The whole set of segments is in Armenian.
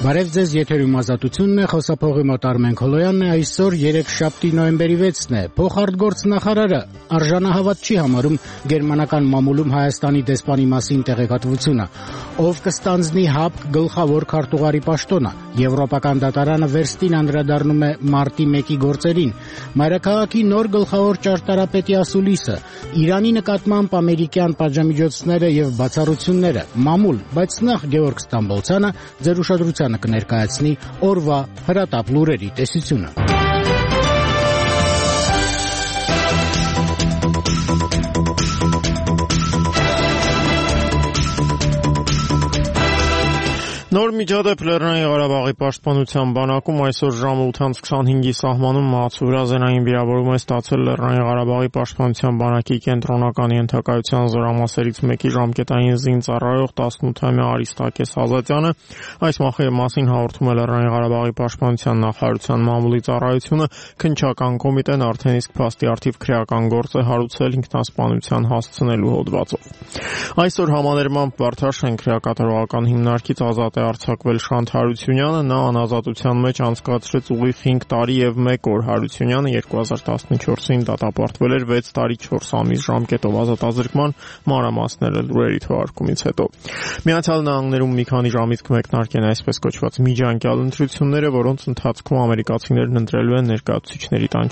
Բարև ձեզ, եթերում ազատությունն է, խոսափողի մոտ Արմեն Քոլոյանն է, այսօր 3-շաբթի նոյեմբերի 6-ն է։ Փոխարտգործնախարարը արժանահավատ չի համարում գերմանական մամուլում Հայաստանի դեսպանի մասին տեղեկատվությունը, ով կստանձնի ՀԱՊԿ գլխավոր քարտուղարի պաշտոնը, Եվրոպական դատարանը վերստին անդրադառնում է մարտի 1-ի գործերին, Մայրաքաղաքի նոր գլխավոր ճարտարապետի ասուլիսը, Իրանի նկատմամբ ամերիկյան պատժամիջոցները եւ բացառությունները, մամուլ, բայց նախ Գևորգ Ստամբոլցյանը ձեր ուշադրությանը կներկայացնի օրվա հրատապ լուրերի տեսությունը։ Նոր միջադեպ Լեռնային Ղարաբաղի պաշտպանության բանակում այսօր ժամը 8:25-ի սահմանում մահացու-հրազենային վիրավորում է ստացել Լեռնային Ղարաբաղի պաշտպանության բանակի կենտրոնական ենթակայության զորամասերից մեկի ժամկետային զինծառայող 18-ամյա Արիստակես Ազատյանը։ Այս մասին հաղորդում է Լեռնային Ղարաբաղի պաշտպանության նախարարության մամուլի ծառայությունը, քննչական կոմիտեն արդեն իսկ փաստի առթիվ քրեական գործ է հարուցել ինքնասպանության հասցնելու հոդվածով։ Այսօր համաներմամբ Վարդաշեն քրեակատարողական հիմնարկից ազատ արձակվել Շանթ Հարությունյանը, նա անազատության մեջ անցկացրեց ուղիղ 5 տարի եւ 1 օր։ Հարությունյանը 2014-ին դատապարտվել էր 6 տարի 4 ամիս ժամկետով ազատազրկման, մանրամասները լուրերի թողարկումից հետո։ Միացյալ Նահանգներում մի քանի ժամից կմեկնարկեն այսպես կոչված միջանկյալ ընտրությունները, որոնց ընթացքում ամերիկացիներն ընտրելու են ներկայացուցիչների տան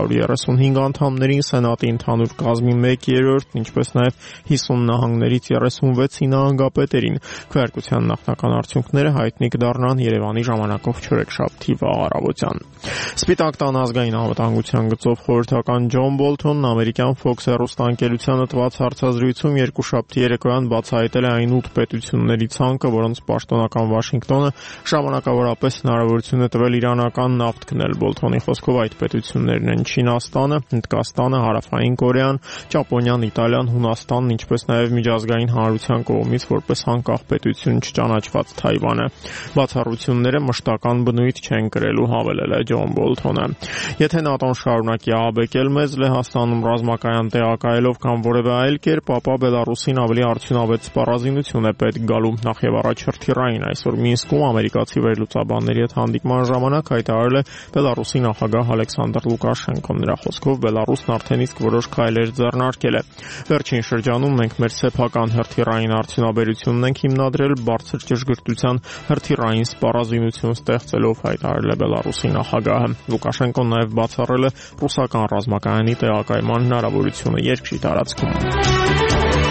435 անդամներին, Սենատի ընդհանուր կազմի 1/3, ինչպես նաեւ 50 նահանգներից 36-ի նահանգապետերին։ Քվեարկության նախնական արդյունքները հայտնի կդառնան Երևանի ժամանակով չորեքշաբթի վաղ առավոտյան։ Սպիտակ տան ազգային անվտանգության գծով խորհրդական Ջոն Բոլթոնն ամերիկյան Fox հեռուստաընկերությանը տված հարցազրույցում երկուշաբթի երեկոյան բացահայտել է այն 8 պետությունների ցանկը, որոնց պաշտոնական Վաշինգտոնը ժամանակավորապես հնարավորություն է տվել իրանական նավթ գնել։ Բոլթոնի խոսքով այդ պետություններն են Չինաստանը, Հնդկաստանը, Հարավային Կորեան, Ճապոնիան, Իտալիան, Հունաստանն, ինչպես նաև միջազգային հանրության կողմից որպես անկախ պետություն չճանաչված Թայվանը։ Բացառությունները մշտական բնույթ չեն կրելու, հավելել է Ջոն Բոլթոնը։ Եթե ՆԱՏՕ-ն շարունակի ահաբեկել մեզ Լեհաստանում ռազմակայան տեղակայելով կամ որևէ այլ կերպ, ապա Բելարուսին ավելի արդյունավետ սպառազինություն է պետք գալու։ Նախ եւ առաջ հրթիռային այսօր Մինսկում ամերիկացի վերլուծաբանների հետ հանդիպման ժամանակ հայտարարել է Բելարուսի նախագահ Ալեքսանդր Լուկաշենկոն։ Նրա խոսքով Բելարուսն արդեն իսկ որոշ քայլեր ձեռնարկել է։ Վերջին շրջանում մենք մեր սեփական հրթիռային արդյունաբերությունն ենք հիմնադրել բարձր ճշգրտության հրթիռային սպառազինություն ստեղծելով, հայտարարել է Բելարուսի նախագահը։ Լուկաշենկոն նաև բացառել է ռուսական ռազմակայանի տեղակայման հնարավորությունը երկրի տարածքում։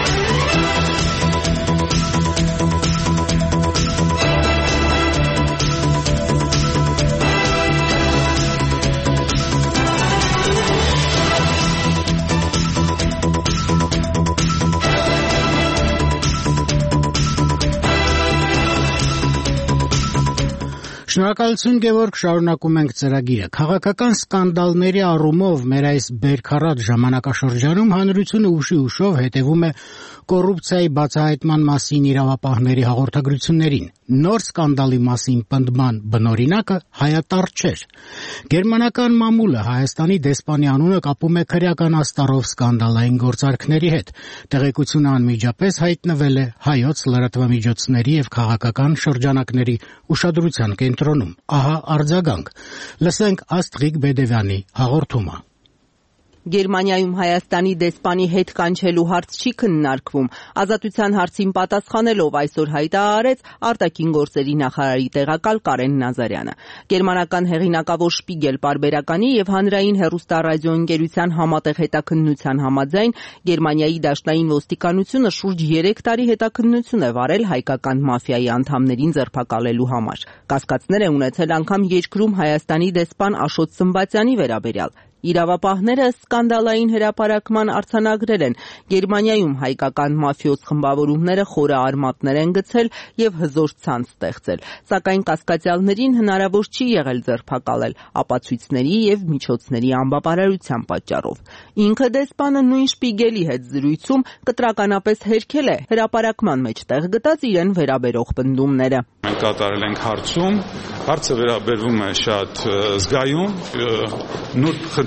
Շնորհակալություն Գևորգ, շարունակում ենք ծրագիրը։ Քաղաքական սկանդալների առումով մեր այս բերքարատ ժամանակաշրջանում հանրությունը ուշով հետևում է կոռուպցիայի բացահայտման մասին իրավապահների հաղորդագրություններին։ Նոր սկանդալի մասին պնդման բնօրինակը հայատառ չէր։ Գերմանական մամուլը Հայաստանի դեսպանի անունը կապում է քրեական աստառով սկանդալային գործարքների հետ։ Տեղեկությունը անմիջապես հայտնվել է հայոց լրատվամիջոցների եւ քաղաքական շրջանակների ուշադրության կենտրոնում։ Ահա արձագանք։ Լսենք Աստղիկ Բեդևյանի հաղորդումը։ Գերմանիայում Հայաստանի դեսպանի հետ կանչելու հարց չի քննարկվում։ Ազատության հարցին պատասխանելով այսօր հայտարարեց արտաքին գործերի նախարարի տեղակալ Կարեն Նազարյանը։ Գերմանական հեղինակավոր Շպիգել պարբերականի եւ հանրային հեռուստառադիոընկերության համատեղ հետաքննության համաձայն Գերմանիայի դաշնային ոստիկանությունը շուրջ 3 տարի հետաքննություն է վարել հայկական մաֆիայի անդամներին ձերբակալելու համար։ Կասկածներ է ունեցել անգամ երկրում Հայաստանի դեսպան Աշոտ Սմբատյանի վերաբերյալ։ Իրավապահները սկանդալային հրապարակման արձանագրել են։ Գերմանիայում հայկական մաֆիոզ խմբավորումները խորը արմատներ են գցել եւ հզոր ցանց ստեղծել, սակայն կասկածյալներին հնարավոր չի եղել ձերբակալել ապացույցների եւ միջոցների անբավարարության պատճառով։ Ինքը դեսպանը նույն Շպիգելի հետ զրույցում կտրականապես հերքել է հրապարակման մեջ տեղ գտած իրեն վերաբերող պնդումները։ Մենք կատարել ենք հարցում, հարցը վերաբերվում է շատ զգայուն, նուրբ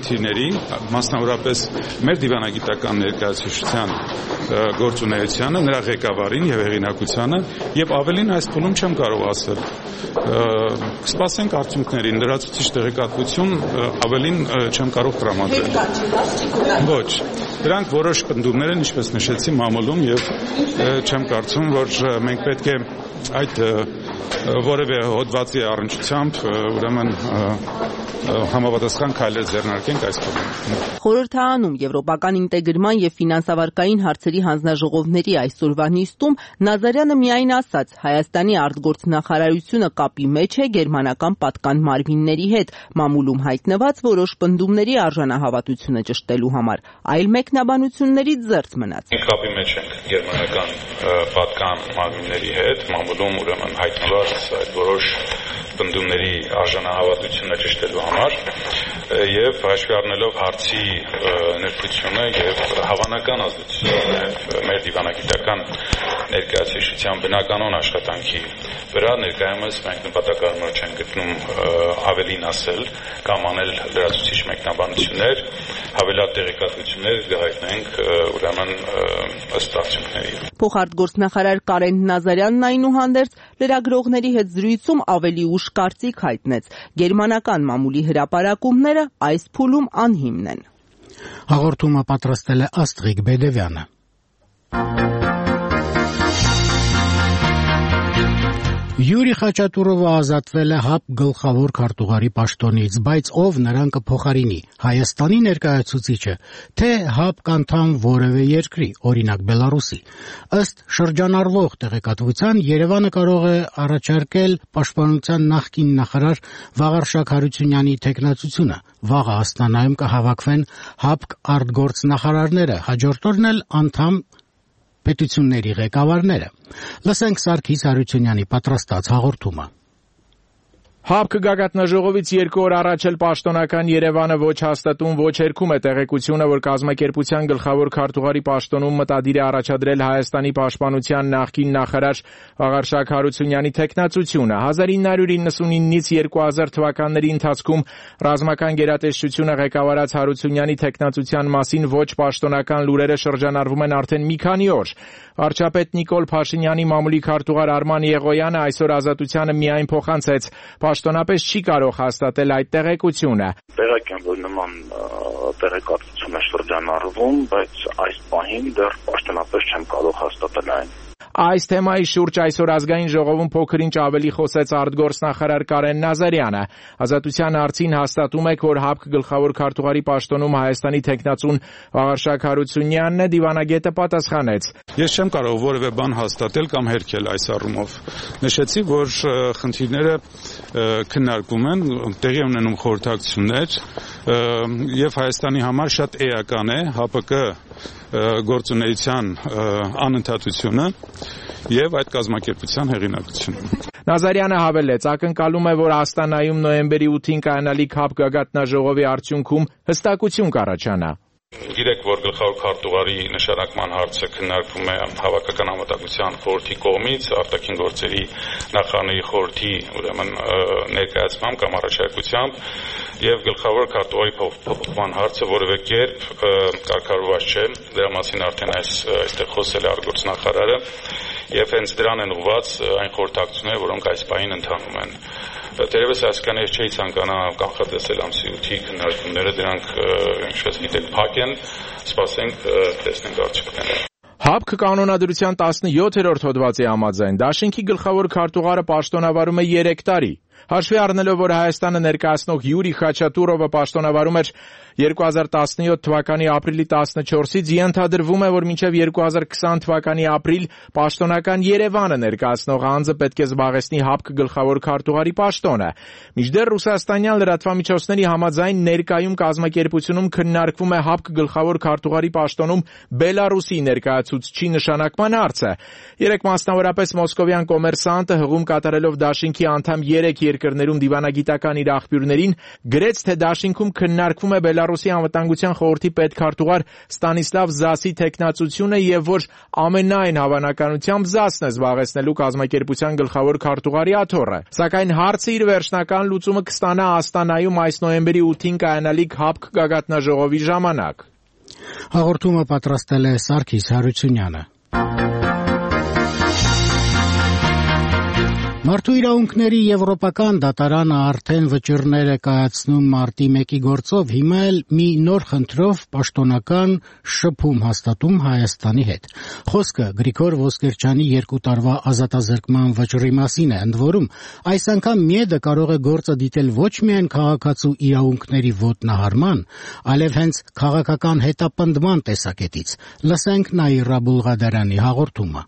խնդիրների, մասնավորապես մեր դիվանագիտական ներկայացուցչության գործունեությանը, նրա ղեկավարին եւ հեղինակությանը եւ ավելին այս փուլում չեմ կարող ասել։ Կսպասենք արդյունքներին, լրացուցիչ տեղեկատվություն ավելին չեմ կարող տրամադրել։ Ոչ, դրանք որոշ պնդումներ են, ինչպես նշեցի, մամուլում եւ չեմ կարծում, որ մենք պետք է այդ որևէ հոդվածի առնչությամբ ուրեմն համապատասխան քայլեր ձեռնարկենք այս փուլում։ Խորհրդարանում Եվրոպական ինտեգրման եւ ֆինանսավարկային հարցերի հանձնաժողովների այսօրվա նիստում Նազարյանը միայն ասաց, Հայաստանի արտգործնախարարությունը կապի մեջ է գերմանական պատկան մարմինների հետ, մամուլում հայտնված որոշ պնդումների արժանահավատությունը ճշտելու համար, այլ մեկնաբանություններից զերծ մնաց։ Կապի մեջ ենք գերմանական պատկան մարմինների հետ, մամուլում ուրեմն հայտնված այդ որոշ պնդումների արժանահավատությունը ճշտելու համար եւ հաշվի առնելով հարցի ներկայությունը եւ հավանական ազդեցությունը մեր դիվանագիտական ներկայացուցչության բնականon աշխատանքի վրա ներկայումս մենք նպատակարար չենք գտնում ավելին ասել կամ անել լրացուցիչ մեկնաբանություններ, հավելյալ տեղեկատվություններ կհայտնենք ուրեմն ըստ արդյունքների։ Փոխարտգործնախարար Կարեն Նազարյանն այնուհանդերձ լրագրողների հետ զրույցում ավելի ուշ կարծիք հայտնեց. գերմանական մամուլի հրապարակումները այս փուլում անհիմն են։ Հաղորդումը պատրաստել է Աստղիկ Բեդևյանը։ Յուրի Խաչատուրովը ազատվել է ՀԱՊ գլխավոր քարտուղարի պաշտոնից, բայց ով նրան կփոխարինի, Հայաստանի ներկայացուցիչը, թե ՀԱՊ անդամ որևէ երկրի, օրինակ Բելարուսի։ Ըստ շրջանառվող տեղեկատվության Երևանը կարող է առաջարկել Պաշտպանության նախկին նախարար Վաղարշակ Հարությունյանի թեկնածությունը։ Վաղը Աստանայում կհավաքվեն ՀԱՊ արտգործնախարարները, հաջորդ օրն էլ անդամ պետությունների ղեկավարները։ Լսենք Սարգիս Հարությունյանի պատրաստած հաղորդումը։ ՀԱՊ գագաթնաժողովից 2 օր առաջ էլ պաշտոնական Երևանը ոչ հաստատում, ոչ հերքում է տեղեկությունը, որ կազմակերպության գլխավոր քարտուղարի պաշտոնում մտադիր է առաջադրել Հայաստանի պաշտպանության նախկին նախարար Վաղարշակ Հարությունյանի թեկնածությունը։ 1999-ից 2000 թվականների ընթացքում ռազմական գերատեսչությունը ղեկավարած Հարությունյանի թեկնածության մասին ոչ պաշտոնական լուրերը շրջանառվում են արդեն մի քանի օր։ Վարչապետ Նիկոլ Փաշինյանի մամուլի քարտուղար Արման Եղոյանը այսօր Ազատությանը միայն փոխանցեց. Պաշտոնապես չի կարող հաստատել այդ տեղեկությունը։ Տեղեկ եմ, որ նման տեղեկատվություն է շրջանառվում, բայց այս պահին դեռ պաշտոնապես չեմ կարող հաստատել այն։ Այս թեմայի շուրջ այսօր ազգային ժողովում փոքր-ինչ ավելի խոսեց արտգործնախարար Կարեն Նազարյանը։ Ազատության հարցին հաստատում եք, որ ՀԱՊ գլխավոր քարտուղարի պաշտոնում Հայաստանի թեկնածուն Վաղարշակ Հարությունյանն է, դիվանագետը պատասխանեց. Ես չեմ կարող որևէ բան հաստատել կամ հերքել այս առումով։ Նշեցի, որ խնդիրները քննարկվում են, տեղի ունենում խորհրդակցություններ եւ Հայաստանի համար շատ էական է ՀԱՊԿ գործունեության անընդհատությունը եւ այդ կազմակերպության հեղինակությունը։ Նազարյանը հավելեց, ակնկալում է, որ Աստանայում նոյեմբերի 8-ին կայանալիք ՀԱՊ գագաթնաժողովի արդյունքում հստակություն կառաջանա։ Գիտեք, որ գլխավոր քարտուղարի նշանակման հարցը քննարկվում է Հավաքական համատակության խորհրդի կողմից, արտաքին գործերի նախարարների խորհրդի ուրեմն ներկայացմամբ կամ առաջարկությամբ, եւ գլխավոր քարտուղարի փոփոխման հարցը որևէ կերպ կարգավորված չէ, դրա մասին արդեն այստեղ խոսել է արտգործնախարարը, եւ հենց դրան են ուղղված այն խորհրդակցությունները, որոնք այս պահին ընթանում են։ Դերևս այսքան ես չէի ցանկանա կանխատեսել ամսի 8-ի քննարկումները, դրանք ինչպես գիտեք փակ են, սպասենք տեսնենք արդյունքները։ ՀԱՊ կանոնադրության 17-րդ հոդվածի համաձայն դաշինքի գլխավոր քարտուղարը պաշտոնավարում է 3 տարի։ Հաշվի առնելով, որ Հայաստանը ներկայացնող Յուրի Խաչատուրովը պաշտոնավարում էր 2017 թվականի ապրիլի 14-ից, ենթադրվում է, որ մինչև 2020 թվականի ապրիլ պաշտոնական Երևանը ներկայացնող անձը պետք է զբաղեցնի ՀԱՊ գլխավոր քարտուղարի պաշտոնը։ Մինչդեռ ռուսաստանյան լրատվամիջոցների համաձայն ներկայում կազմակերպությունում քննարկվում է ՀԱՊ գլխավոր քարտուղարի պաշտոնում Բելարուսի ներկայացուցչի նշանակման հարցը։ Երեք մասնավորապես մոսկովյան կոմերսանտը հղում կատարելով դաշինքի անդամ 3 երկրներում դիվանագիտական իր աղբյուրներին, գրեց, թե դաշինքում քննարկվում է Բելարուսի անվտանգության խորհրդի պետքարտուղար Ստանիսլավ Զասի թեկնածությունը եւ որ ամենայն հավանականությամբ Զասն է զբաղեցնելու կազմակերպության գլխավոր քարտուղարի աթոռը։ Սակայն հարցը իր վերջնական լուծումը կստանա Աստանայում այս նոյեմբերի 8-ին կայանալիք ՀԱՊԿ գագաթնաժողովի ժամանակ։ Հաղորդումը պատրաստել է Սարգիս Հարությունյանը։ Մարդու իրավունքների եվրոպական դատարանը արդեն վճիռներ է կայացնում մարտի 1-ի գործով, հիմա էլ մի նոր խնդրով պաշտոնական շփում հաստատում Հայաստանի հետ։ Խոսքը Գրիգոր Ոսկերչյանի 2 տարվա ազատազրկման վճռի մասին է, ընդ որում այս անգամ ՄԻԵԴ-ը կարող է գործը դիտել ոչ միայն քաղաքացու իրավունքների ոտնահարման, այլև հենց քաղաքական հետապնդման տեսակետից։ Լսենք Նաիրա Բուլղադարյանի հաղորդումը։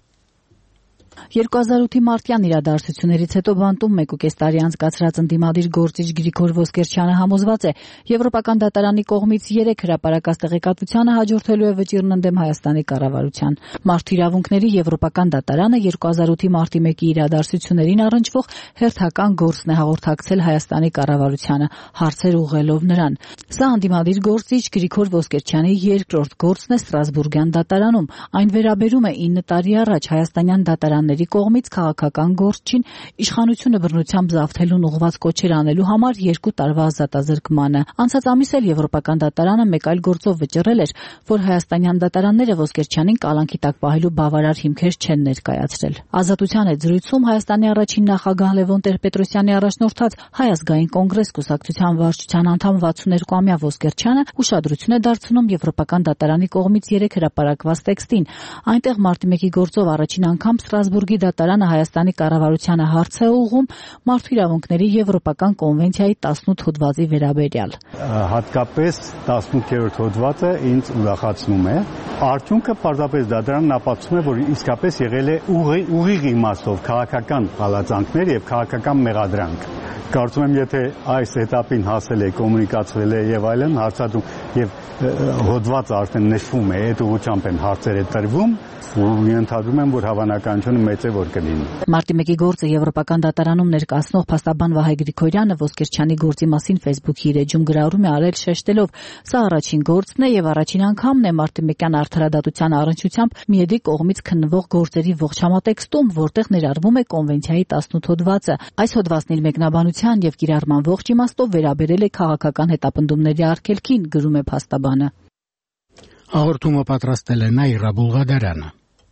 2008-ի մարտյան իրադարձություններից հետո բանտում 1.5 տարի անցկացրած ընդդիմադիր գործիչ Գրիգոր Ոսկերչյանը համոզված է, Եվրոպական դատարանի կողմից 3 հրապարակած տեղեկատվությանը հաջորդելու է վճիռն ընդդեմ Հայաստանի կառավարության։ Մարդու իրավունքների Եվրոպական դատարանը 2008-ի մարտի 1-ի իրադարձություններին առնչվող հերթական գործն է հաղորդակցել Հայաստանի կառավարությանը, հարցեր ուղղելով նրան։ Սա ընդդիմադիր գործիչ Գրիգոր Ոսկերչյանի երկրորդ գործն է Ստրասբուրգյան դատարանում։ Այն վերաբերում է 9 տարի առաջ հայաստանյան դատարանների կողմից քաղաքական գործչին իշխանությունը բռնությամբ զավթելուն ուղղված կոչեր անելու համար 2 տարվա ազատազրկմանը։ Անցած ամիս էլ Եվրոպական դատարանը մեկ այլ գործով վճռել էր, որ հայաստանյան դատարանները Ոսկերչյանին կալանքի տակ պահելու բավարար հիմքեր չեն ներկայացրել։ Ազատության հետ զրույցում Հայաստանի առաջին նախագահ Լևոն Տեր-Պետրոսյանի առաջնորդած Հայ ազգային կոնգրես կուսակցության վարչության անդամ 62-ամյա Ոսկերչյանը ուշադրություն է դարձնում Եվրոպական դատարանի կողմից 3 հրապարակված տեքստին։ Այնտեղ մարտի 1-ի գործով առաջին անգամ Ստրասբուրգի դատարանը Հայաստանի կառավարությանը հարց է ուղղում մարդու իրավունքների Եվրոպական կոնվենցիայի 18 հոդվածի վերաբերյալ։ Հատկապես 18-րդ հոդվածը ինձ ուրախացնում է։ Արդյունքը պարզապես դատարանն ապացուցում է, որ իսկապես եղել է ուղիղ իմաստով քաղաքական հալածանքներ եւ քաղաքական մեղադրանք։ Կարծում եմ, եթե այս этаպին հասել է, կոմունիկացվել է եւ այլն, հարցադրում եւ հոդվածը արդեն նշվում է, այդ ուղղությամբ են հարցերը տրվում, ու ենթադրում եմ, որ հավանականությունը մեծ է, որ կլինի։ Մարտի 1-ի գործը Եվրոպական դատարանում ներկայացնող փաստաբան Վահե Գրիգորյանը Ոսկերչյանի գործի մասին Facebook-ի իր էջում գրառում է արել շեշտելով. «Սա առաջին գործն է եւ առաջին անգամն է մարտի 1-յան արդարադատության առնչությամբ ՄԻԵԴ-ի կողմից քննվող գործերի ողջ համատեքստում, որտեղ ներառվում է կոնվենցիայի 18 հոդվածը։ Այս հոդվածն իր մեկնաբանության եւ կիրառման ողջ իմաստով վերաբերել է քաղաքական հետապնդումների արգելքին», գրում է փաստաբանը։ Հաղորդումը պատրաստել է Նաիրա Բուլղադարյանը։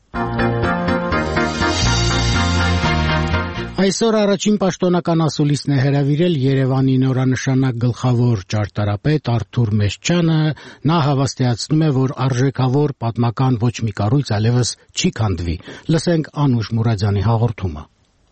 Այսօր առաջին պաշտոնական ասուլիսն է հրավիրել Երևանի նորանշանակ գլխավոր ճարտարապետ Արթուր Մեսչյանը։ Նա հավաստիացնում է, որ արժեքավոր պատմական ոչ մի կառույց այլևս չի քանդվի։ Լսենք Անուշ Մուրադյանի հաղորդումը։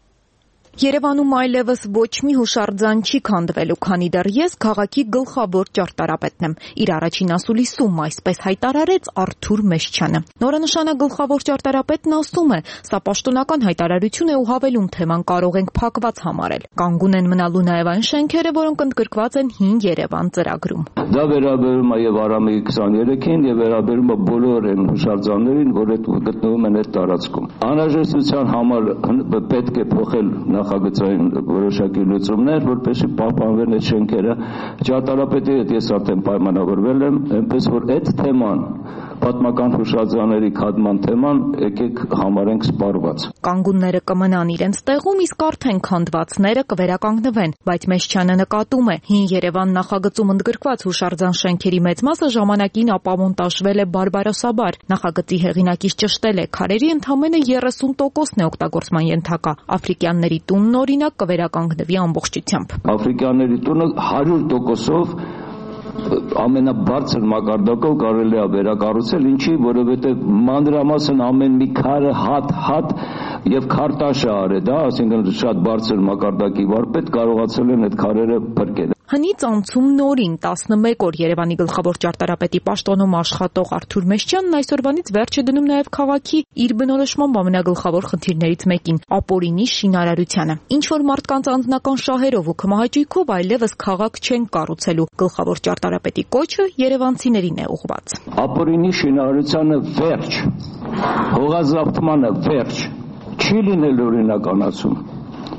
Երևանում այլևս ոչ մի հուշարձան չի քանդվելու, քանի դեռ ես քաղաքի գլխավոր ճարտարապետն եմ։ Իր առաջին ասուլիսում այսպես հայտարարեց Արթուր Մեսչյանը։ Նորանշանակ գլխավոր ճարտարապետն ասում է, սա պաշտոնական հայտարարություն է ու հավելում թեման կարող ենք փակված համարել։ Կանգուն են մնալու նաև այն շենքերը, որոնք ընդգրկված են Հին Երևան ծրագրում։ Դա վերաբերում է եւ Արամեի 23-ին եւ վերաբերում է բոլոր այն հուշարձաններին, որոնք գտնվում են այդ տարածքում։ Անհրաժեշտության համար պետք է փոխել նախագծային որոշակի լուծումներ, որպեսզի պահպանվեն այդ շենքերը։ Ճարտարապետի հետ ես արդեն պայմանավորվել եմ, այնպես որ այդ թեման պատմական հուշարձանների քանդման թեման եկեք համարենք սպառված։ Կանգունները կմնան իրենց տեղում, իսկ արդեն քանդվածները կվերականգնվեն, բայց Մեսչյանը նկատում է, Հին Երևան նախագծում ընդգրկված հուշարձան շենքերի մեծ մասը ժամանակին ապամոնտաժվել է բարբարոսաբար։ Նախագծի հեղինակից ճշտել է, քարերի ընդամենը 30%-ն է օգտագործման ենթակա։ Աֆրիկյանների տունն օրինակ կվերականգնվի ամբողջությամբ։ Աֆրիկյանների տունը 100%-ով ամենաբարձր մակարդակով կարելի է վերակառուցել, ինչի, որովհետև մանրամասն ամեն մի քարը հատ եւ քարտաշը արել, այսինքն շատ բարձր մակարդակի վարպետ կարողացել են այդ քարերը փրկել։ Հնից անցում նորին 11 օր Երևանի գլխավոր ճարտարապետի պաշտոնում աշխատող Արթուր Մեսչյանն այսօրվանից վերջ է դնում նաև քաղաքի իր բնորոշմամբ ամենագլխավոր խնդիրներից մեկին՝ ապօրինի շինարարությանը։ Ինչ որ մարդկանց անձնական շահերով ու քմահաճույքով այլևս քաղաք չեն կառուցելու։ Գլխավոր ճարտարապետի կոչը երևանցիներին է ուղղված։ Ապօրինի շինարարությանը վերջ, հողազավթմանը վերջ, չի լինել օրինականացում։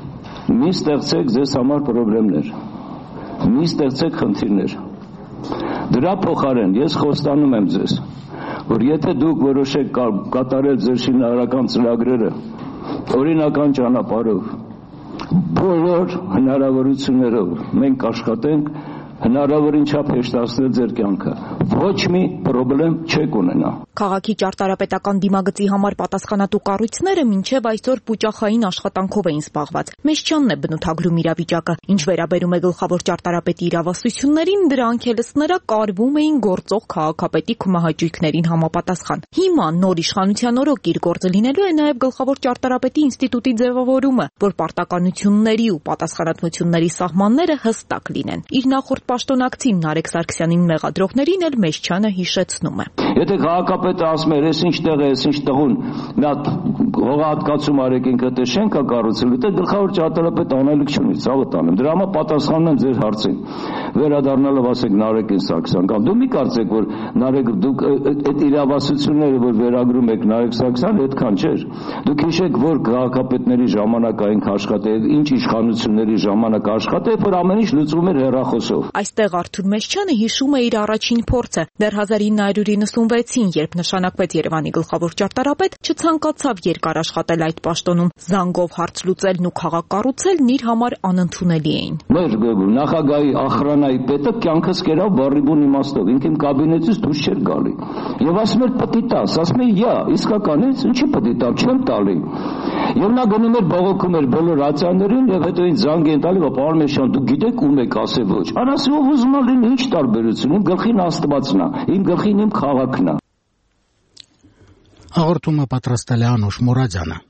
մի ստեղծեք ձեզ համար խնդիրներ, մի ստեղծեք խնդիրներ։ Դրա փոխարեն ես խոստանում եմ ձեզ, որ եթե դուք որոշեք կատարել ձեր շինարարական ծրագրերը օրինական ճանապարհով, բոլոր հնարավորություններով մենք աշխատենք հնարավորին չափ հեշտացնել ձեր կյանքը։ Ոչ մի խնդրեմ չեք ունենա։ Քաղաքի ճարտարապետական դիմագծի համար պատասխանատու կառույցները մինչև այսօր պուճախային աշխատանքով էին զբաղված։ Մեջչյանն է բնութագրում իրավիճակը։ Ինչ վերաբերում է գլխավոր ճարտարապետի իրավասություններին, դրանք էլ ըստ նրա կարվում էին գործող քաղաքապետի քմահաճույքներին համապատասխան։ Հիմա նոր իշխանության օրոք իր գործը լինելու է նաև գլխավոր ճարտարապետի ինստիտուտի ձևավորումը, որ պարտականությունների ու պատասխանատվությունների սահմանները հստակ լինեն։ Իր նախորդ պաշտոնակցին Նարեկ Սարգսյանին մեղադրողներին էլ Մեջչյանը հիշեցնում է։ Եթե քաղաքապետը ասում է, ես ինչ տեղ է, ես ինչ տղուն, մի հատ հողահատկացում արեք ինքը դե շենք է կառուցել, դե գլխավոր ճարտարապետը անելիք չունի, ցավը տանեմ։ Դրա համար պատասխանում եմ ձեր հարցին։ Վերադառնալով ասեք Նարեկին Սարգսյան, կամ դու մի կարծեք, որ Նարեկ դուք այդ իրավասությունները, որ վերագրում եք Նարեկ Սարգսյան, այդքան չէր։ Դուք հիշեք, որ քաղաքապետների ժամանակային աշխատել, ինչ իշխանությունների ժամանակ աշխատել, որ ամեն ինչ լուծվում էր հեռախոսով։ Այստեղ Արթուր Մեջչյանը հիշում է իր առաջին փորձը։ Դեռ 1996-ին, երբ նշանակվեց Երևանի գլխավոր ճարտարապետ, չցանկացավ երկար աշխատել այդ պաշտոնում։ Զանգով հարց լուծելն ու քաղաք կառուցելն իր համար անընդունելի էին։ Մեր նախագահի ախրանայի պետը կյանքս կերավ բառիբուն իմաստով, ինքն իմ կաբինետից դուրս չէր գալի։ Եվ ասում էր պետք է տաս, ասում էր յա, իսկական է, ինչի պետք է տամ, չեմ տալի։ Եվ նա գնում էր բողոքում էր բոլոր ացիաներին եւ հետո ինձ զանգ են տալի, պարոն Մեջյան, դուք գիտեք ում եք ասել ոչ։ Անասիով ուզում է լինի ինչ տարբերություն, իմ գլխին Աստվածն է, իմ գլխին իմ քաղաքն է։ Հաղորդումը պատրաստել է Անուշ Մուրադյանը։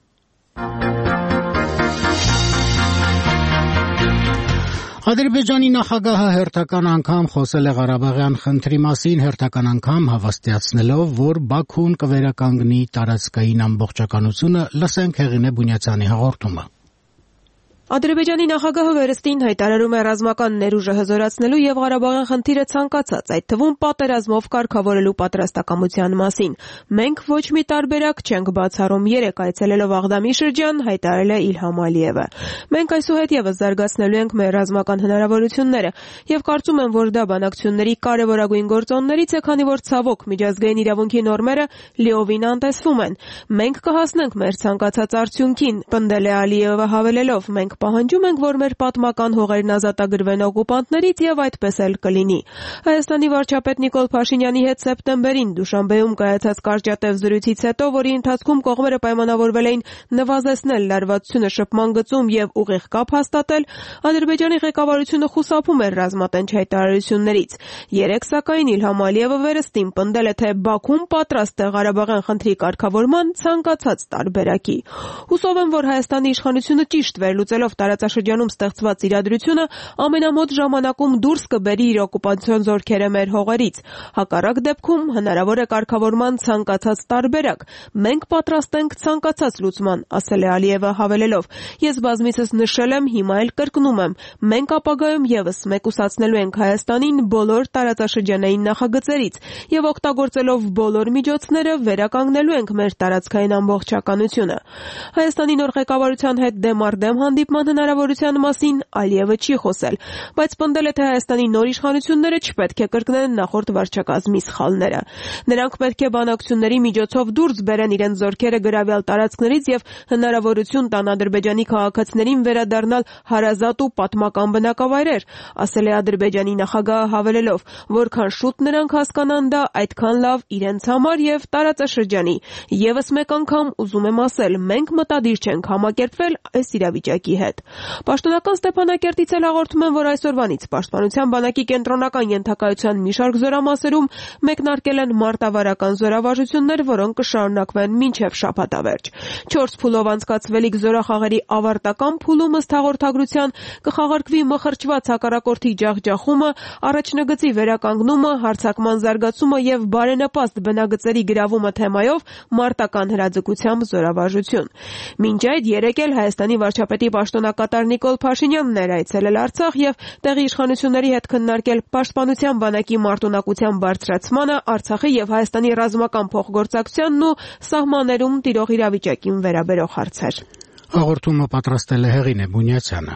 Ադրբեջանի նախագահը հերթական անգամ խոսել է Ղարաբաղյան խնդրի մասին, հերթական անգամ հավաստիացնելով, որ Բաքուն կվերականգնի տարածքային ամբողջականությունը, լսենք Հեղինե Բունյացյանի հաղորդումը։ Ադրբեջանի նախագահը վերստին հայտարարում է ռազմական ներուժը հզորացնելու եւ Ղարաբաղյան խնդիրը ցանկացած, այդ թվում պատերազմով կարգավորելու պատրաստակամության մասին։ Մենք ոչ մի տարբերակ չենք բացառում, երեք այցելելով Աղդամի շրջան, հայտարարել է Իլհամ Ալիևը։ Մենք այսուհետ եւս զարգացնելու ենք մեր ռազմական հնարավորությունները եւ կարծում եմ, որ դա բանակցությունների կարեւորագույն գործոններից է, քանի որ ցավոք միջազգային իրավունքի նորմերը լիովին անտեսվում են։ Մենք կհասնենք մեր ցանկացած արդյունքին, պնդել է Ալիևը հավելելով. մենք պահանջում ենք, որ մեր պատմական հողերն ազատագրվեն օկուպանտներից եւ այդպես էլ կլինի։ Հայաստանի վարչապետ Նիկոլ Փաշինյանի հետ սեպտեմբերին Դուշանբեում կայացած կարճատև զրույցից հետո, որի ընթացքում կողմերը պայմանավորվել էին նվազեցնել լարվածությունը շփման գծում եւ ուղիղ կապ հաստատել, Ադրբեջանի ղեկավարությունը խուսափում էր ռազմատենչ հայտարարություններից։ Երեք սակայն Իլհամ Ալիևը վերստին պնդել է, թե Բաքուն պատրաստ է Ղարաբաղյան խնդրի կարգավորման ցանկացած տարբերակի։ Հուսով եմ, որ Հայաստանի իշխանությունը ճիշտ վերլուծելով տարածաշրջանում ստեղծված իրադրությունը ամենամոտ ժամանակում դուրս կբերի իր օկուպացիոն զորքերը մեր հողերից։ Հակառակ դեպքում հնարավոր է կարգավորման ցանկացած տարբերակ։ Մենք պատրաստ ենք ցանկացած լուծման, ասել է Ալիևը հավելելով. Ես բազմիցս նշել եմ, հիմա էլ կրկնում եմ, մենք ապագայում եւս մեկուսացնելու ենք Հայաստանին բոլոր տարածաշրջանային նախագծերից եւ օգտագործելով բոլոր միջոցները վերականգնելու ենք մեր տարածքային ամբողջականությունը։ Հայաստանի նոր ղեկավարության հետ դեմ հանդիպման հնարավորության մասին Ալիևը չի խոսել, բայց պնդել է, թե Հայաստանի նոր իշխանությունները չպետք է կրկնեն նախորդ վարչակազմի սխալները։ Նրանք պետք է բանակցությունների միջոցով դուրս բերեն իրենց զորքերը գրավյալ տարածքներից եւ հնարավորություն տան Ադրբեջանի քաղաքացիներին վերադառնալ հարազատ ու պատմական բնակավայրեր, ասել է Ադրբեջանի նախագահը հավելելով, որքան շուտ նրանք հասկանան դա, այդքան լավ իրենց համար եւ տարածաշրջանի։ Եվս մեկ անգամ ուզում եմ ասել, մենք մտադիր չենք համակերպվել այս իրավիճակի հետ։ Պաշտոնական Ստեփանակերտից էլ հաղորդում են, որ այսօրվանից Պաշտպանության բանակի կենտրոնական ենթակայության մի շարք զորամասերում մեկնարկել են մարտավարական զորավարժություններ, որոնք կշարունակվեն մինչև շաբաթավերջ։ 4 փուլով անցկացվելիք զորախաղերի ավարտական փուլում ըստ հաղորդագրության կխաղարկվի մխրճված հակառակորդի ջախջախումը, առաջնագծի վերականգնումը, հարձակման զարգացումը եւ բարենպաստ բնագծերի գրավումը թեմայով մարտական հրաձգությամբ զորավարժություն։ Մինչ այդ երեկ էլ Հայաստանի վարչապետի պաշտոնակատար Նիկոլ Փաշինյանն էր այցելել Արցախ եւ տեղի իշխանությունների հետ քննարկել Պաշտպանության բանակի մարտունակության բարձրացմանը, Արցախի եւ Հայաստանի ռազմական փոխգործակցությանն ու սահմաններում տիրող իրավիճակին վերաբերող հարցեր։ Հաղորդումը պատրաստել է Հեղինե Բունյացյանը։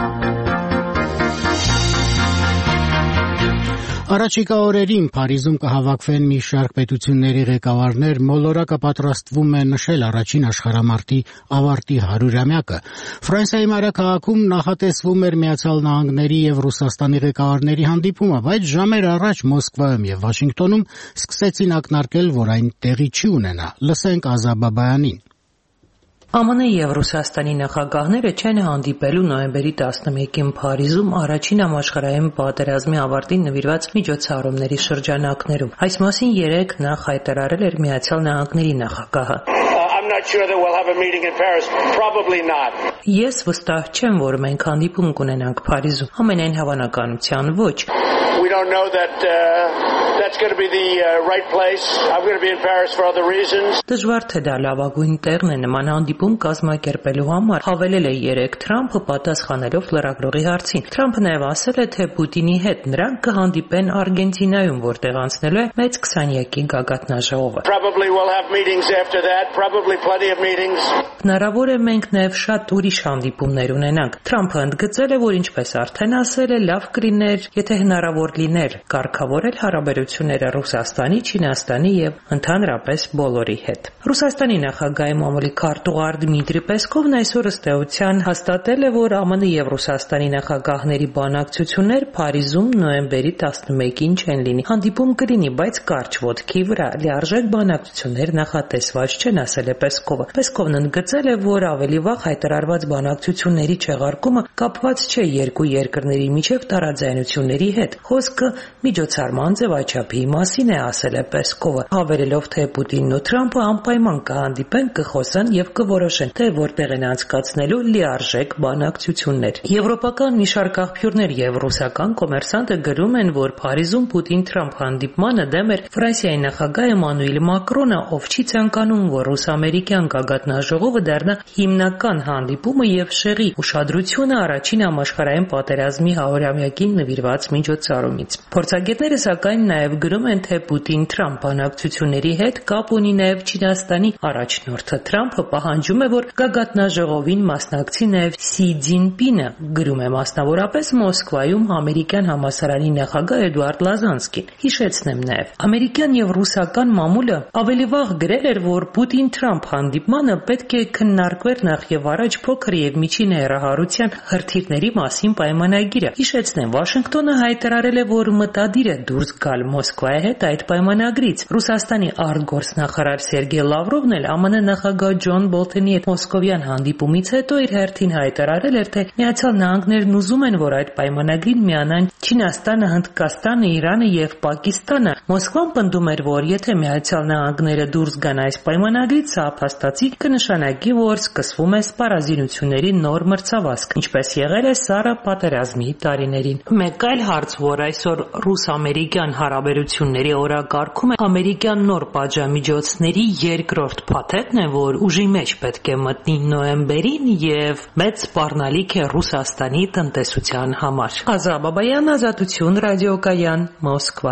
Առաջիկա օրերին Փարիզում կհավաքվեն մի շարք պետությունների ղեկավարներ, մոլորակը պատրաստվում է նշել առաջին աշխարհամարտի ավարտի 100-ամյակը։ Ֆրանսիայի մայրաքաղաքում նախատեսվում էր Միացյալ Նահանգների եւ Ռուսաստանի ղեկավարների հանդիպումը, բայց ժամեր առաջ Մոսկվայում եւ Վաշինգտոնում սկսեցին ակնարկել, որ այն տեղի չի ունենա։ Լսենք Ազա Բաբայանին։ ԱՄՆ եւ Ռուսաստանի նախագահները չեն հանդիպելու նոյեմբերի 11-ին Փարիզում առաջին համաշխարհային պատերազմի ավարտին նվիրված միջոցառումների շրջանակներում։ Այս մասին երեկ նախ հայտարարել էր Միացյալ Նահանգների նախագահը։ Ես վստահ չեմ, որ մենք հանդիպում կունենանք Փարիզում։ Ամենայն հավանականության ոչ։ We don't know that that's going to be the right place. I'm going to be in Paris for other reasons. Դժվար թե դա լավագույն տեղն է նման հանդիպում կազմակերպելու համար, հավելել է երեկ Թրամփը պատասխանելով լրագրողի հարցին։ Թրամփը նաև ասել է, թե Պուտինի հետ նրանք կհանդիպեն Արգենտինայում, որտեղ անցնելու է մեծ 20-յակի գագաթնաժողովը։ Probably we'll have meetings after that, probably plenty of meetings. Հնարավոր է մենք նաև շատ ուրիշ հանդիպումներ ունենանք։ Թրամփը ընդգծել է, որ ինչպես արդեն ասել է, լավ կլիներ, եթե հնարավոր լիներ կարգավորել հարաբերությունները Ռուսաստանի, Չինաստանի եւ ընդհանրապես բոլորի հետ։ Ռուսաստանի նախագահի մամուլի քարտուղար Դմիտրի Պեսկովն այսօր ըստ էության հաստատել է, որ ԱՄՆ եւ Ռուսաստանի նախագահների բանակցություններ Փարիզում նոյեմբերի 11-ին չեն լինի։ Հանդիպում կլինի, բայց կարճ ոտքի վրա լիարժեք բանակցություններ նախատեսված չեն, ասել է Պեսկովը։ Պեսկովն ընդգծել է, որ ավելի վաղ հայտարարված բանակցությունների չեղարկումը կապված չէ երկու երկրների միջև տարաձայնությունների հետ։ Խոսքը միջոցառման ձևաչափի մասին է, ասել է Պեսկովը, հավելելով, թե Պուտինն ու Թրամփը անպայման կհանդիպեն, կխոսեն եւ կորոշեն, թե որտեղ են անցկացնելու լիարժեք բանակցություններ։ Եվրոպական մի շարք աղբյուրներ եւ ռուսական կոմերսանտը գրում են, որ Փարիզում Պուտին-Թրամփ հանդիպմանը դեմ էր Ֆրանսիայի նախագահ Էմանուել Մակրոնը, ով չի ցանկանում, որ ռուս-ամերիկյան գագաթնաժողովը դառնա հիմնական հանդիպումը եւ շեղի ուշադրությունը առաջին համաշխարհային պատերազմի 100-ամյակին նվիրված միջոցառումից։ Փորձագետները սակայն նաև գրում են, թե Պուտին-Թրամփ բանակցությունների հետ կապ ունի նաև Չինաստանի առաջնորդը։ Թրամփը պահանջում է, որ գագաթնաժողովին մասնակցի նաև Սի Ցզինպինը, գրում է մասնավորապես Մոսկվայում ամերիկյան համալսարանի նախագահ Էդուարդ Լազանսկին։ Հիշեցնեմ նաև, ամերիկյան եւ ռուսական մամուլը ավելի վաղ գրել էր, որ Պուտին-Թրամփ հանդիպմանը պետք է քննարկվեր նախ եւ առաջ փոքր եւ միջին հեռահարության հրթիռների մասին պայմանագիրը։ Հիշեցնեմ, Վաշինգտոնը հայտարարել է, որ մտադիր է դուրս գալ Մոսկվայի հետ այդ պայմանագրից։ Ռուսաստանի արտգործնախարար Սերգեյ Լավրովն էլ ԱՄՆ նախագահ Ջոն Բոլթոնի հետ մոսկովյան հանդիպումից հետո իր հերթին հայտարարել էր, թե Միացյալ Նահանգներն ուզում են, որ այդ պայմանագրին միանան Չինաստանը, Հնդկաստանը, Իրանը եւ Պակիստանը։ Մոսկվան պնդում էր, որ եթե Միացյալ Նահանգները դուրս գան այս պայմանագրից, սա փաստացի կնշանակի, որ սկսվում է սպառազինությունների նոր մրցավազք, ինչպես եղել է Սառը պատերազմի տարիներին։ Մեկ այլ հարց, որ այսօր ռուս-ամերիկյան հարաբերությունների օրակարգում է ամերիկյան նոր պատժամիջոցների երկրորդ փաթեթն է, որ ուժի մեջ պետք է մտնի նոյեմբերին եւ մեծ սպառնալիք է Ռուսաստանի տնտեսության համար։ Ազա Բաբայան, Ազատություն, ռադիոկայան, Մոսկվա։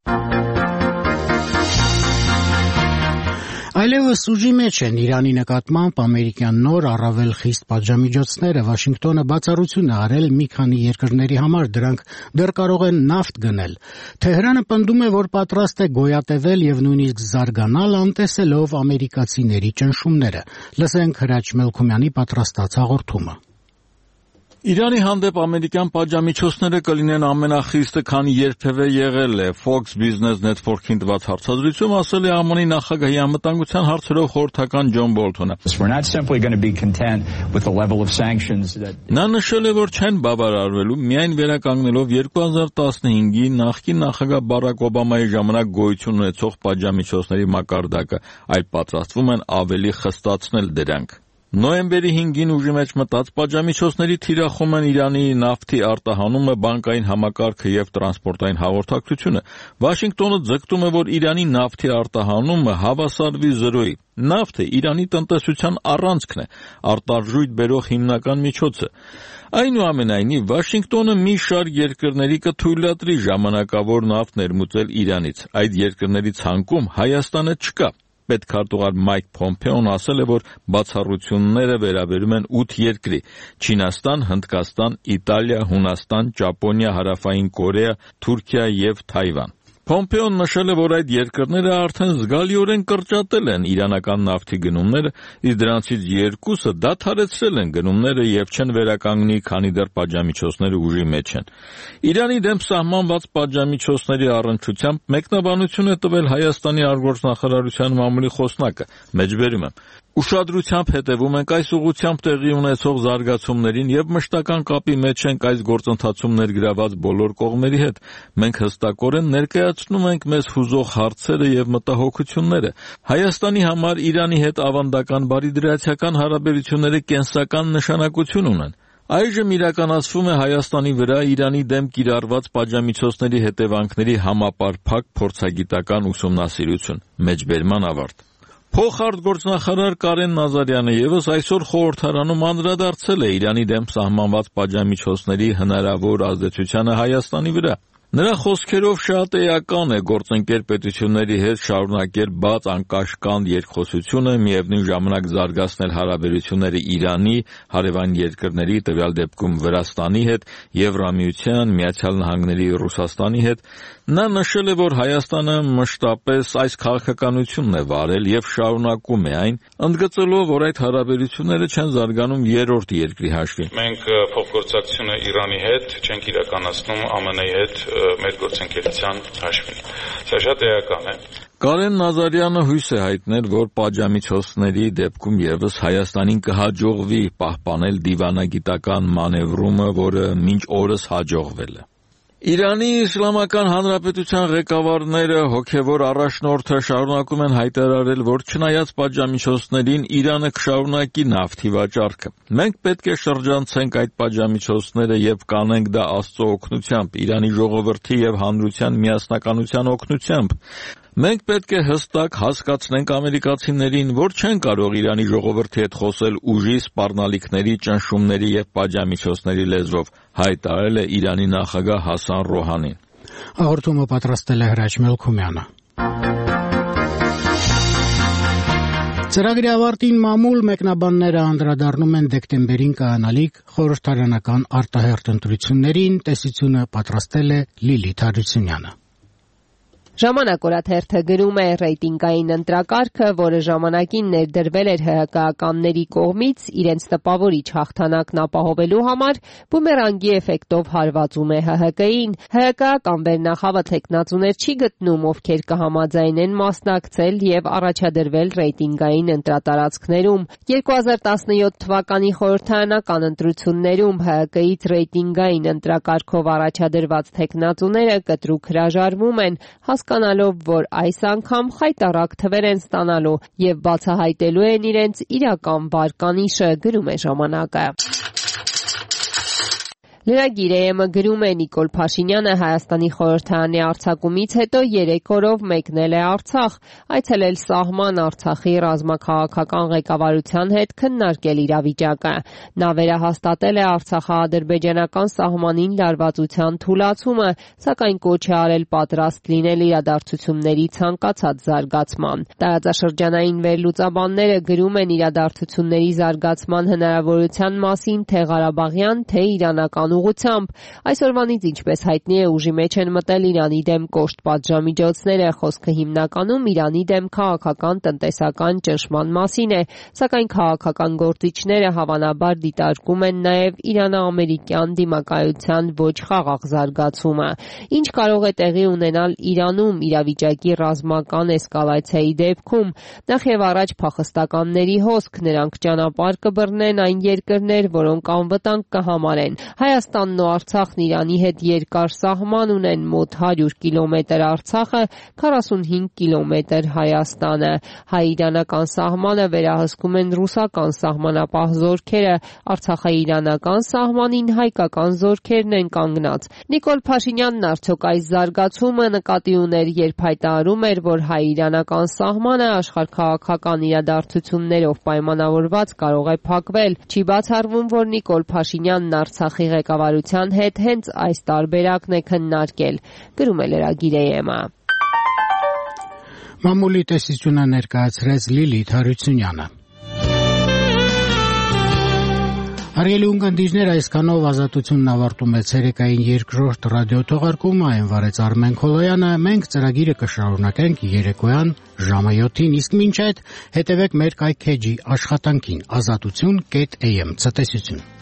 Այլևս ուժի մեջ են Իրանի նկատմամբ ամերիկյան նոր առավել խիստ պատժամիջոցները։ Վաշինգտոնը բացառություն է արել մի քանի երկրների համար, դրանք դեռ կարող են նավթ գնել։ Թեհրանը պնդում է, որ պատրաստ է գոյատևել եւ նույնիսկ զարգանալ, անտեսելով ամերիկացիների ճնշումները։ Լսենք Հրաչ Մելքումյանի պատրաստած հաղորդումը։ Իրանի հանդեպ ամերիկյան պատժամիջոցները կլինեն ամենախիստը, քան երբևէ եղել է։ Fox Business Network-ին տված հարցազրույցում ասել է ԱՄՆ-ի նախագահի անվտանգության հարցերով խորհրդական Ջոն Բոլթոնը։ Նա նշել է, որ չեն բավարարվելու միայն վերականգնելով 2015-ի նախկին նախագահ Բարակ Օբամայի ժամանակ գոյություն ունեցող պատժամիջոցների մակարդակը, այլ պատրաստվում են ավելի խստացնել դրանք։ Նոյեմբերի 5-ին ուժի մեջ մտած պատժամիջոցների թիրախում են Իրանի նավթի արտահանումը, բանկային համակարգը եւ տրանսպորտային հաղորդակցությունը։ Վաշինգտոնը ձգտում է, որ Իրանի նավթի արտահանումը հավասարվի զրոյի։ Նավթը Իրանի տնտեսության առանցքն է, արտարժույթ բերող հիմնական միջոցը։ Այնուամենայնիվ, Վաշինգտոնը մի շարք երկրների կթույլատրի ժամանակավոր նավթ ներմուծել Իրանից։ Այդ երկրների ցանկում Հայաստանը չկա։ պետքարտուղար Մայք Փոմպեոն ասել է, որ բացառությունները վերաբերում են 8 երկրի՝ Չինաստան, Հնդկաստան, Իտալիա, Հունաստան, Ճապոնիա, Հարավային Կորեա, Թուրքիա եւ Թայվան։ Փոմպեոն նշել է, որ այդ երկրները արդեն զգալիորեն կրճատել են իրանական նավթի գնումները, իսկ դրանցից երկուսը դադարեցրել են գնումները եւ չեն վերականգնի, քանի դեռ պատժամիջոցները ուժի մեջ են։ Իրանի դեմ սահմանված պատժամիջոցների առնչությամբ մեկնաբանություն է տվել Հայաստանի արտգործնախարարության մամուլի խոսնակը, մեջբերում եմ. Ուշադրությամբ հետևում ենք այս ուղղությամբ տեղի ունեցող զարգացումներին եւ մշտական կապի մեջ ենք այս գործընթացում ներգրաված բոլոր կողմերի հետ։ Մենք հստակորեն ներկայացնում ենք մեզ հուզող հարցերը եւ մտահոգությունները։ Հայաստանի համար Իրանի հետ ավանդական բարիդրացիական հարաբերությունները կենսական նշանակություն ունեն։ Այժմ իրականացվում է Հայաստանի վրա Իրանի դեմ կիրառված պատժամիջոցների հետևանքների համապարփակ փորձագիտական ուսումնասիրություն։ Մեջբերման ավարտ։ Փոխարտգործնախարար Կարեն Նազարյանը եւս այսօր խորհրդարանում անդրադարձել է Իրանի դեմ սահմանված պատժամիջոցների հնարավոր ազդեցությանը Հայաստանի վրա։ Նրա խոսքերով շատ էական է գործընկեր պետությունների հետ շարունակել բաց անկաշկանդ երկխոսությունը, միևնույն ժամանակ զարգացնել հարաբերությունները Իրանի, հարևան երկրների, տվյալ դեպքում Վրաստանի հետ, Եվրամիության, Միացյալ Նահանգների, Ռուսաստանի հետ։ Նա նշել է, որ Հայաստանը մշտապես այս քաղաքականությունն է վարել եւ շարունակում է այն, ընդգծելով, որ այդ հարաբերությունները չեն զարգանում երրորդ երկրի հաշվին։ Մենք փոխգործակցությունը Իրանի հետ չենք իրականացնում ԱՄՆ-ի հետ մեր գործընկերության հաշվին։ Սա շատ էական է։ Կարեն Նազարյանը հույս է հայտնել, որ պատժամիջոցների դեպքում եւս Հայաստանին կհաջողվի պահպանել դիվանագիտական մանևրումը, որը մինչ օրս հաջողվել է։ Իրանի Իսլամական Հանրապետության ղեկավարները հոգևոր առաջնորդը շարունակում են հայտարարել, որ չնայած պատժամիջոցներին Իրանը կշարունակի նավթի վաճառքը։ Մենք պետք է շրջանցենք այդ պատժամիջոցները եւ կանենք դա Աստծո օգնությամբ, Իրանի ժողովրդի եւ հանրության միասնականության օգնությամբ։ Մենք պետք է հստակ հասկացնենք ամերիկացիներին, որ չեն կարող Իրանի ժողովրդի հետ խոսել ուժի, սպառնալիքների, ճնշումների եւ պատժամիջոցների լեզվով, հայտարարել է Իրանի նախագահ Հասան Ռոհանին։ Հաղորդումը պատրաստել է Հրաչ Մելքումյանը։ Ծրագրի ավարտին մամուլ մեկնաբանները անդրադառնում են դեկտեմբերին կայանալիք խորհրդարանական արտահերթ ընտրություններին, տեսությունը պատրաստել է Լիլիթ Հարությունյանը։ Ժամանակ օրաթերթը գրում է ռեյտինգային ընտրակարգը, որը ժամանակին ներդրվել էր ՀՀԿ-ականների կողմից իրենց տպավորիչ հաղթանակն ապահովելու համար, բումերանգի էֆեկտով հարվածում է ՀՀԿ-ին։ ՀՀԿ-ական վերնախավը թեկնածուներ չի գտնում, ովքեր կհամաձայնեն մասնակցել եւ առաջադրվել ռեյտինգային ընտրատարածքներում։ 2017 թվականի խորհրդարանական ընտրություններում ՀՀԿ-ից ռեյտինգային ընտրակարգով առաջադրված թեկնածուները կտրուկ հրաժարվում են, հասկանալով, որ այս անգամ խայտառակ թվեր են ստանալու եւ բացահայտելու են իրենց իրական վարկանիշը, գրում է ժամանակը։ Լրագիր ԵՄ գրում է Նիկոլ Փաշինյանը Հայաստանի խորհրդարանի արձակումից հետո 3 օրով մեկնել է Արցախ, այցելել սահման Արցախի ռազմաքաղաքական ղեկավարության հետ քննարկել իրավիճակը։ Նա վերահաստատել է արցախա-ադրբեջանական սահմանին լարվածության թուլացումը, սակայն կոչ է արել պատրաստ լինել իրադարձությունների ցանկացած զարգացման։ Տարածաշրջանային վերլուծաբանները գրում են իրադարձությունների զարգացման հնարավորության մասին թե Ղարաբաղյան, թե իրանական ուղղությամբ։ Այսօրվանից, ինչպես հայտնի է, ուժի մեջ են մտել Իրանի դեմ կոշտ պատժամիջոցները, խոսքը հիմնականում Իրանի դեմ քաղաքական տնտեսական ճնշման մասին է, սակայն քաղաքական գործիչները հավանաբար դիտարկում են նաև Իրано-ամերիկյան դիմակայության ոչ խաղաղ զարգացումը։ Ինչ կարող է տեղի ունենալ Իրանում իրավիճակի ռազմական էսկալացիայի դեպքում։ Նախ եւ առաջ փախստականների հոսք, նրանք ճանապարհ կբռնեն այն երկրներ, որոնք անվտանգ կհամարեն։ Հայաստանն ու Արցախն Իրանի հետ երկար սահման ունեն, մոտ 100 կիլոմետր Արցախը, 45 կիլոմետր Հայաստանը։ Հայ-իրանական սահմանը վերահսկում են ռուսական սահմանապահ զորքերը, Արցախա-իրանական սահմանին հայկական զորքերն են կանգնած։ Նիկոլ Փաշինյանն արդյոք այս զարգացումը նկատի ուներ, երբ հայտարարում էր, որ հայ-իրանական սահմանը աշխարհաքաղաքական իրադարձություններով պայմանավորված կարող է փակվել։ Չի բացառվում, որ Նիկոլ Փաշինյանն Արցախի ղեկավարության հետ հենց այս տարբերակն է քննարկել, գրում է լրագիր ԵՄ։ Մամուլի տեսությունը ներկայացրեց Լիլիթ Հարությունյանը։ Հարգելի ունկնդիրներ, այսքանով ազատությունն ավարտում է ցերեկային երկրորդ ռադիոթողարկումը, այն վարեց Արմեն Քոլոյանը, մենք ծրագիրը կշարունակենք երեկոյան ժամը 7-ին, իսկ մինչ այդ հետևեք մեր կայքեջի աշխատանքին azatutun.am ցտեսություն։